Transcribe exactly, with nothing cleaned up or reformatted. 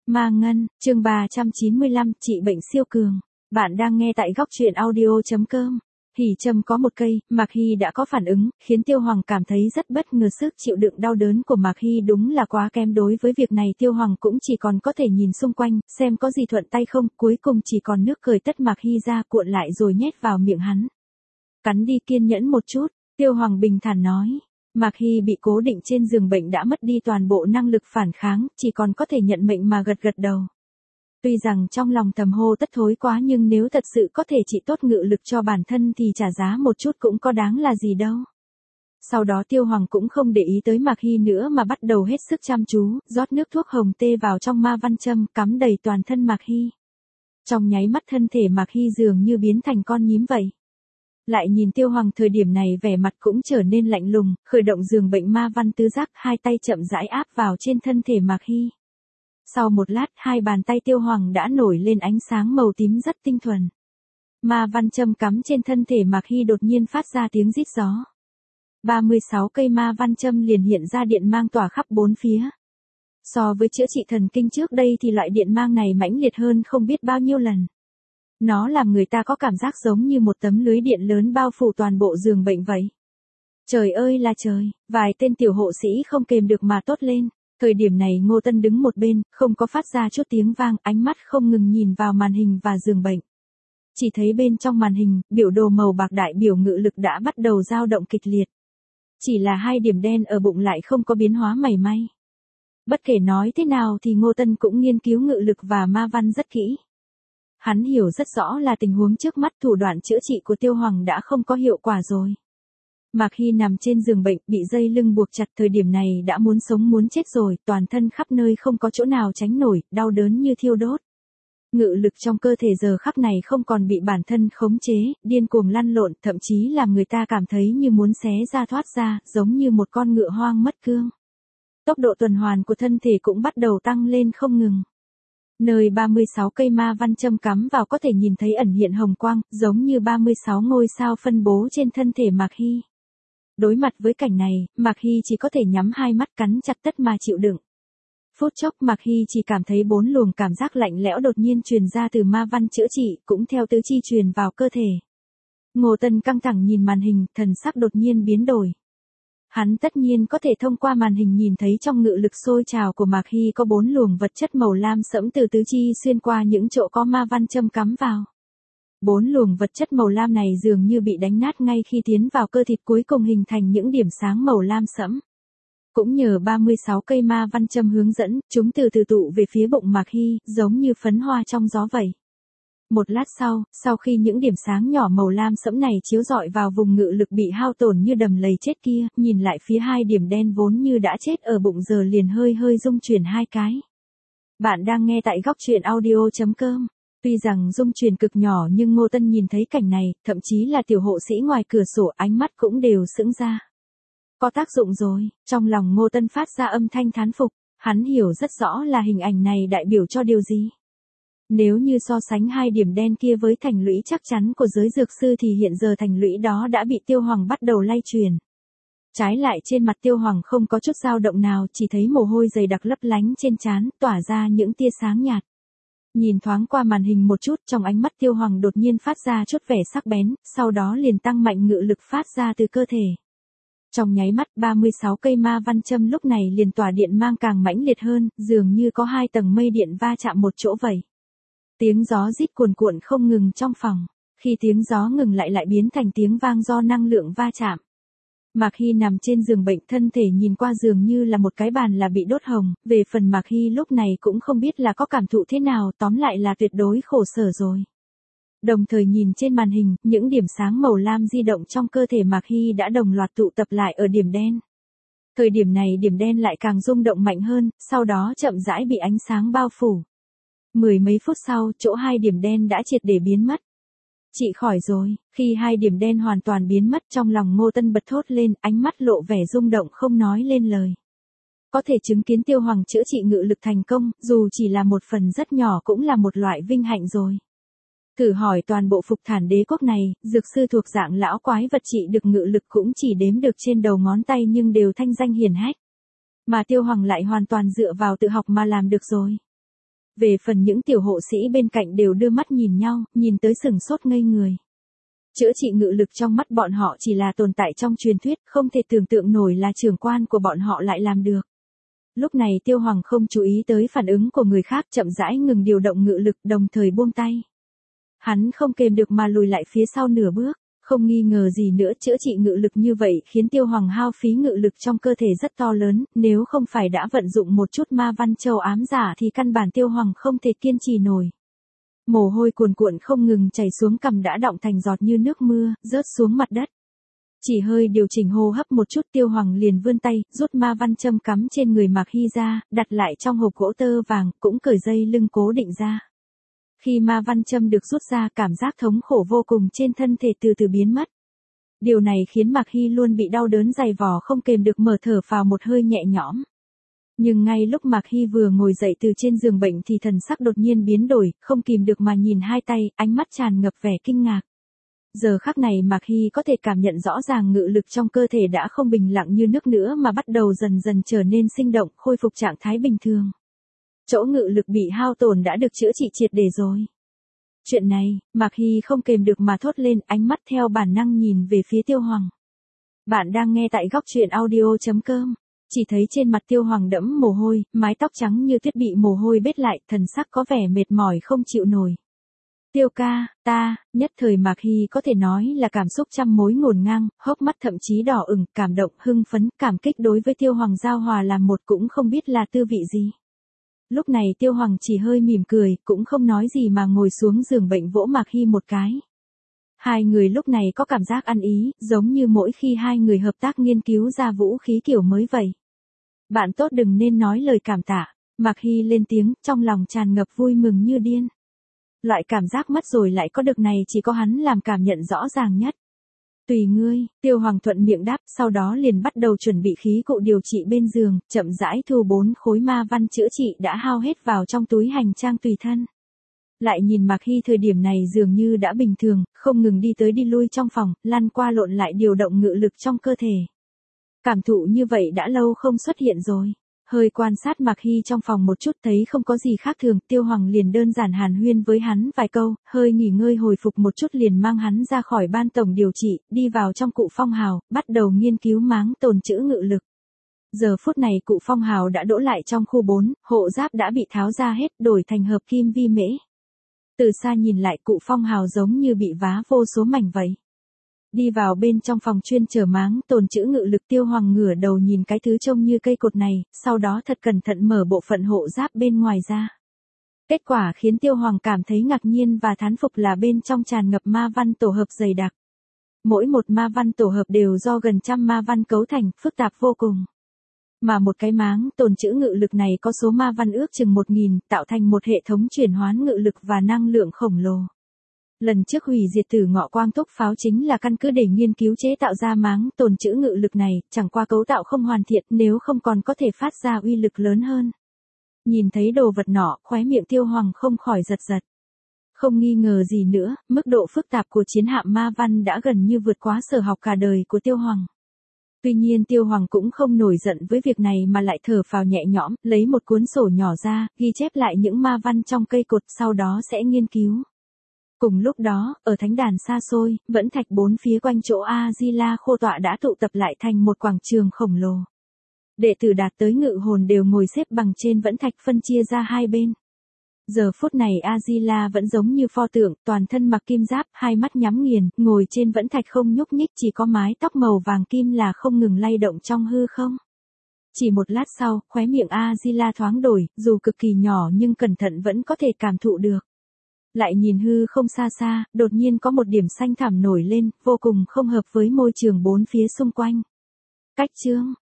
Ma Ngân, chương ba trăm chín mươi lăm, trị bệnh siêu cường. Bạn đang nghe tại góc truyện audio.com. Hỉ Trâm có một cây, Mạc Hy đã có phản ứng, khiến Tiêu Hoàng cảm thấy rất bất ngờ. Sức chịu đựng đau đớn của Mạc Hy đúng là quá kém. Đối với việc này Tiêu Hoàng cũng chỉ còn có thể nhìn xung quanh, xem có gì thuận tay không, cuối cùng chỉ còn nước cởi tất Mạc Hy ra cuộn lại rồi nhét vào miệng hắn. Cắn đi, kiên nhẫn một chút, Tiêu Hoàng bình thản nói. Mạc Hy bị cố định trên giường bệnh đã mất đi toàn bộ năng lực phản kháng, chỉ còn có thể nhận mệnh mà gật gật đầu. Tuy rằng trong lòng thầm hô tất thối quá, nhưng nếu thật sự có thể trị tốt ngự lực cho bản thân thì trả giá một chút cũng có đáng là gì đâu. Sau đó Tiêu Hoàng cũng không để ý tới Mạc Hy nữa mà bắt đầu hết sức chăm chú, rót nước thuốc hồng tê vào trong ma văn châm, cắm đầy toàn thân Mạc Hy. Trong nháy mắt thân thể Mạc Hy dường như biến thành con nhím vậy. Lại nhìn Tiêu Hoàng thời điểm này vẻ mặt cũng trở nên lạnh lùng, khởi động giường bệnh ma văn tứ giác, hai tay chậm rãi áp vào trên thân thể Mạc Hy. Sau một lát, hai bàn tay Tiêu Hoàng đã nổi lên ánh sáng màu tím rất tinh thuần. Ma văn châm cắm trên thân thể Mạc Hy đột nhiên phát ra tiếng rít gió. ba mươi sáu cây ma văn châm liền hiện ra điện mang tỏa khắp bốn phía. So với chữa trị thần kinh trước đây thì loại điện mang này mãnh liệt hơn không biết bao nhiêu lần. Nó làm người ta có cảm giác giống như một tấm lưới điện lớn bao phủ toàn bộ giường bệnh vậy. Trời ơi là trời, vài tên tiểu hộ sĩ không kềm được mà tốt lên. Thời điểm này Ngô Tân đứng một bên, không có phát ra chút tiếng vang, ánh mắt không ngừng nhìn vào màn hình và giường bệnh. Chỉ thấy bên trong màn hình, biểu đồ màu bạc đại biểu ngự lực đã bắt đầu dao động kịch liệt. Chỉ là hai điểm đen ở bụng lại không có biến hóa mảy may. Bất kể nói thế nào thì Ngô Tân cũng nghiên cứu ngự lực và ma văn rất kỹ. Hắn hiểu rất rõ là tình huống trước mắt, thủ đoạn chữa trị của Tiêu Hoàng đã không có hiệu quả rồi. Mạc Hy nằm trên giường bệnh, bị dây lưng buộc chặt, thời điểm này đã muốn sống muốn chết rồi, toàn thân khắp nơi không có chỗ nào tránh nổi, đau đớn như thiêu đốt. Ngự lực trong cơ thể giờ khắc này không còn bị bản thân khống chế, điên cuồng lăn lộn, thậm chí làm người ta cảm thấy như muốn xé ra thoát ra, giống như một con ngựa hoang mất cương. Tốc độ tuần hoàn của thân thể cũng bắt đầu tăng lên không ngừng. Nơi ba mươi sáu cây ma văn châm cắm vào có thể nhìn thấy ẩn hiện hồng quang, giống như ba mươi sáu ngôi sao phân bố trên thân thể Mạc Hy. Đối mặt với cảnh này, Mạc Hy chỉ có thể nhắm hai mắt cắn chặt tất mà chịu đựng. Phút chốc Mạc Hy chỉ cảm thấy bốn luồng cảm giác lạnh lẽo đột nhiên truyền ra từ ma văn chữa trị, cũng theo tứ chi truyền vào cơ thể. Ngô Tân căng thẳng nhìn màn hình, thần sắc đột nhiên biến đổi. Hắn tất nhiên có thể thông qua màn hình nhìn thấy trong ngự lực sôi trào của Mạc Hy có bốn luồng vật chất màu lam sẫm từ tứ chi xuyên qua những chỗ có ma văn châm cắm vào. Bốn luồng vật chất màu lam này dường như bị đánh nát ngay khi tiến vào cơ thịt, cuối cùng hình thành những điểm sáng màu lam sẫm. Cũng nhờ ba mươi sáu cây ma văn châm hướng dẫn, chúng từ từ tụ về phía bụng Mạc Hy, giống như phấn hoa trong gió vậy. Một lát sau, sau khi những điểm sáng nhỏ màu lam sẫm này chiếu rọi vào vùng ngự lực bị hao tổn như đầm lầy chết kia, nhìn lại phía hai điểm đen vốn như đã chết ở bụng giờ liền hơi hơi rung chuyển hai cái. Bạn đang nghe tại góc truyện audio.com. Tuy rằng rung chuyển cực nhỏ nhưng Ngô Tân nhìn thấy cảnh này, thậm chí là tiểu hộ sĩ ngoài cửa sổ ánh mắt cũng đều sững ra. Có tác dụng rồi, trong lòng Ngô Tân phát ra âm thanh thán phục, hắn hiểu rất rõ là hình ảnh này đại biểu cho điều gì. Nếu như so sánh hai điểm đen kia với thành lũy chắc chắn của giới dược sư thì hiện giờ thành lũy đó đã bị Tiêu Hoàng bắt đầu lay truyền. Trái lại trên mặt Tiêu Hoàng không có chút dao động nào, chỉ thấy mồ hôi dày đặc lấp lánh trên trán, tỏa ra những tia sáng nhạt. Nhìn thoáng qua màn hình một chút, trong ánh mắt Tiêu Hoàng đột nhiên phát ra chút vẻ sắc bén, sau đó liền tăng mạnh ngự lực phát ra từ cơ thể. Trong nháy mắt ba mươi sáu cây ma văn châm lúc này liền tỏa điện mang càng mãnh liệt hơn, dường như có hai tầng mây điện va chạm một chỗ vậy. Tiếng gió rít cuồn cuộn không ngừng trong phòng, khi tiếng gió ngừng lại lại biến thành tiếng vang do năng lượng va chạm. Mạc Hy nằm trên giường bệnh, thân thể nhìn qua dường như là một cái bàn là bị đốt hồng, về phần Mạc Hy lúc này cũng không biết là có cảm thụ thế nào, tóm lại là tuyệt đối khổ sở rồi. Đồng thời nhìn trên màn hình, những điểm sáng màu lam di động trong cơ thể Mạc Hy đã đồng loạt tụ tập lại ở điểm đen. Thời điểm này điểm đen lại càng rung động mạnh hơn, sau đó chậm rãi bị ánh sáng bao phủ. Mười mấy phút sau, chỗ hai điểm đen đã triệt để biến mất. Chị khỏi rồi, khi hai điểm đen hoàn toàn biến mất trong lòng Ngô Tân bật thốt lên, ánh mắt lộ vẻ rung động không nói lên lời. Có thể chứng kiến Tiêu Hoàng chữa trị ngự lực thành công, dù chỉ là một phần rất nhỏ cũng là một loại vinh hạnh rồi. Thử hỏi toàn bộ Phục Thản đế quốc này, dược sư thuộc dạng lão quái vật trị được ngự lực cũng chỉ đếm được trên đầu ngón tay nhưng đều thanh danh hiển hách. Mà Tiêu Hoàng lại hoàn toàn dựa vào tự học mà làm được rồi. Về phần những tiểu hộ sĩ bên cạnh đều đưa mắt nhìn nhau, nhìn tới sừng sốt ngây người. Chữa trị ngự lực trong mắt bọn họ chỉ là tồn tại trong truyền thuyết, không thể tưởng tượng nổi là trưởng quan của bọn họ lại làm được. Lúc này Tiêu Hoàng không chú ý tới phản ứng của người khác, chậm rãi ngừng điều động ngự lực, đồng thời buông tay. Hắn không kềm được mà lùi lại phía sau nửa bước, không nghi ngờ gì nữa, chữa trị ngự lực như vậy khiến Tiêu Hoàng hao phí ngự lực trong cơ thể rất to lớn, nếu không phải đã vận dụng một chút ma văn châu ám giả thì căn bản Tiêu Hoàng không thể kiên trì nổi. Mồ hôi cuồn cuộn không ngừng chảy xuống cằm đã đọng thành giọt như nước mưa, rớt xuống mặt đất. Chỉ hơi điều chỉnh hô hấp một chút, Tiêu Hoàng liền vươn tay, rút ma văn châm cắm trên người Mạc Hy ra, đặt lại trong hộp gỗ tơ vàng, cũng cởi dây lưng cố định ra. Khi ma văn châm được rút ra, cảm giác thống khổ vô cùng trên thân thể từ từ biến mất. Điều này khiến Mạc Hy luôn bị đau đớn dày vò không kềm được mở thở phào một hơi nhẹ nhõm. Nhưng ngay lúc Mạc Hy vừa ngồi dậy từ trên giường bệnh thì thần sắc đột nhiên biến đổi, không kìm được mà nhìn hai tay, ánh mắt tràn ngập vẻ kinh ngạc. Giờ khắc này Mạc Hy có thể cảm nhận rõ ràng ngự lực trong cơ thể đã không bình lặng như nước nữa mà bắt đầu dần dần trở nên sinh động, khôi phục trạng thái bình thường. Chỗ ngự lực bị hao tổn đã được chữa trị triệt để rồi. Chuyện này, Mạc Hy không kềm được mà thốt lên, ánh mắt theo bản năng nhìn về phía Tiêu Hoàng. Bạn đang nghe tại góc truyện audio chấm com. Chỉ thấy trên mặt Tiêu Hoàng đẫm mồ hôi, mái tóc trắng như tuyết bị mồ hôi bết lại, thần sắc có vẻ mệt mỏi không chịu nổi. Tiêu ca, ta, nhất thời Mạc Hy có thể nói là cảm xúc trăm mối ngổn ngang, hốc mắt thậm chí đỏ ửng, cảm động, hưng phấn, cảm kích đối với Tiêu Hoàng giao hòa làm một cũng không biết là tư vị gì. Lúc này Tiêu Hoàng chỉ hơi mỉm cười, cũng không nói gì mà ngồi xuống giường bệnh vỗ Mạc Hy một cái. Hai người lúc này có cảm giác ăn ý, giống như mỗi khi hai người hợp tác nghiên cứu ra vũ khí kiểu mới vậy. Bạn tốt đừng nên nói lời cảm tạ, Mạc Hy lên tiếng, trong lòng tràn ngập vui mừng như điên. Loại cảm giác mất rồi lại có được này chỉ có hắn làm cảm nhận rõ ràng nhất. Tùy ngươi, Tiêu Hoàng thuận miệng đáp, sau đó liền bắt đầu chuẩn bị khí cụ điều trị bên giường, chậm rãi thu bốn khối ma văn chữa trị đã hao hết vào trong túi hành trang tùy thân. Lại nhìn Mạc Hy thời điểm này dường như đã bình thường, không ngừng đi tới đi lui trong phòng, lăn qua lộn lại điều động ngự lực trong cơ thể. Cảm thụ như vậy đã lâu không xuất hiện rồi. Hơi quan sát Mạc Hy trong phòng một chút thấy không có gì khác thường, Tiêu Hoàng liền đơn giản hàn huyên với hắn vài câu, hơi nghỉ ngơi hồi phục một chút liền mang hắn ra khỏi ban tổng điều trị, đi vào trong cụ phong hào, bắt đầu nghiên cứu máng tồn trữ ngự lực. Giờ phút này cụ phong hào đã đỗ lại trong khu bốn, hộ giáp đã bị tháo ra hết, đổi thành hợp kim vi mễ. Từ xa nhìn lại cụ phong hào giống như bị vá vô số mảnh vậy. Đi vào bên trong phòng chuyên chở máng tồn trữ ngự lực, Tiêu Hoàng ngửa đầu nhìn cái thứ trông như cây cột này, sau đó thật cẩn thận mở bộ phận hộ giáp bên ngoài ra. Kết quả khiến Tiêu Hoàng cảm thấy ngạc nhiên và thán phục là bên trong tràn ngập ma văn tổ hợp dày đặc. Mỗi một ma văn tổ hợp đều do gần trăm ma văn cấu thành, phức tạp vô cùng. Mà một cái máng tồn trữ ngự lực này có số ma văn ước chừng một nghìn, tạo thành một hệ thống chuyển hoán ngự lực và năng lượng khổng lồ. Lần trước hủy diệt Tử Ngọ Quang Túc pháo chính là căn cứ để nghiên cứu chế tạo ra máng tồn trữ ngự lực này, chẳng qua cấu tạo không hoàn thiện, nếu không còn có thể phát ra uy lực lớn hơn. Nhìn thấy đồ vật nọ, khóe miệng Tiêu Hoàng không khỏi giật giật. Không nghi ngờ gì nữa, mức độ phức tạp của chiến hạm ma văn đã gần như vượt quá sở học cả đời của Tiêu Hoàng. Tuy nhiên Tiêu Hoàng cũng không nổi giận với việc này mà lại thở phào nhẹ nhõm, lấy một cuốn sổ nhỏ ra, ghi chép lại những ma văn trong cây cột, sau đó sẽ nghiên cứu. Cùng lúc đó, ở thánh đàn xa xôi, vẫn thạch bốn phía quanh chỗ A-di-la khô tọa đã tụ tập lại thành một quảng trường khổng lồ. Đệ tử đạt tới ngự hồn đều ngồi xếp bằng trên vẫn thạch phân chia ra hai bên. Giờ phút này A-di-la vẫn giống như pho tượng, toàn thân mặc kim giáp, hai mắt nhắm nghiền, ngồi trên vẫn thạch không nhúc nhích, chỉ có mái tóc màu vàng kim là không ngừng lay động trong hư không. Chỉ một lát sau, khóe miệng A-di-la thoáng đổi, dù cực kỳ nhỏ nhưng cẩn thận vẫn có thể cảm thụ được. Lại nhìn hư không xa xa, đột nhiên có một điểm xanh thẳm nổi lên, vô cùng không hợp với môi trường bốn phía xung quanh. Cách chương,